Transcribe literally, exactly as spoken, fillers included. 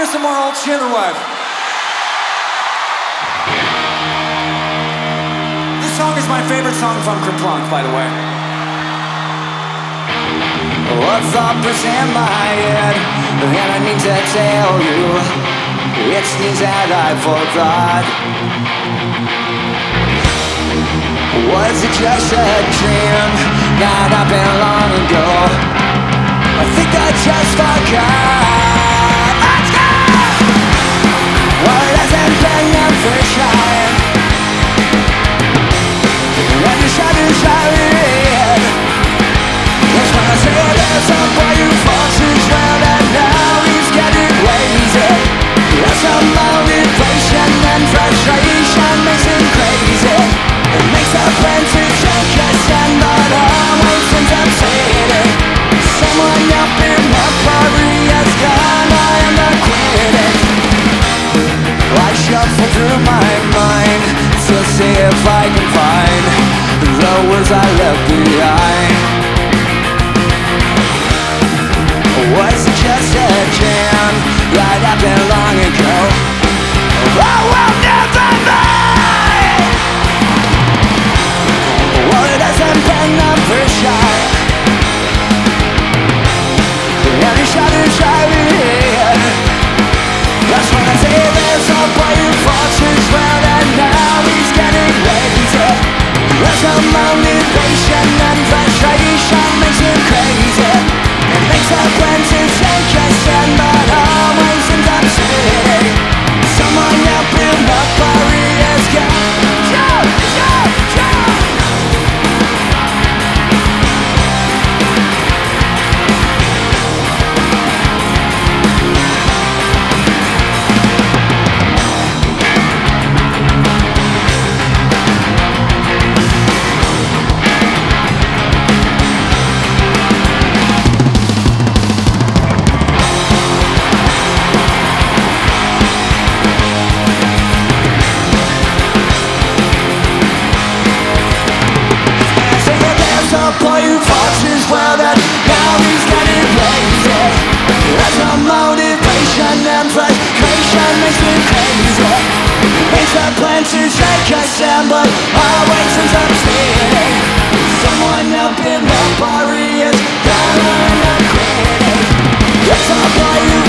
some more old shit or what? This song is my favorite song from Kerplunk, by the way. What thought was in my head, and I need to tell you, it's things that I forgot. Was it just a dream that happened long ago? I think I just forgot. Let's go! Well, it hasn't been never shine, and the shadows are in. That's when I say there's a boy who falls his round, and now he's getting lazy. There's some motivation and frustration makes him crazy. It makes a plan to take a stand, but always ends up fading. Someone up in my party has gone, I am not quitting. I shuffle through my mind to see if I can find the words I left behind. Was it just a jam that happened long ago? I will never know. Well, it hasn't been never shine, and the shadows are in. That's when I say there's a boy who falls his round, and now he's getting lazy. There's a motivation and frustration makes him crazy. It makes a plan to take a stand, but always ends up sitting. Someone up in the party has gone. Joe, Joe, Joe. Boy who fought his world, and now he's getting lazy. There's no motivation and frustration makes me crazy. Makes a plan to take a stand, but always ends up staying. Someone up in the party is gone, and I'm quitting. It's a boy who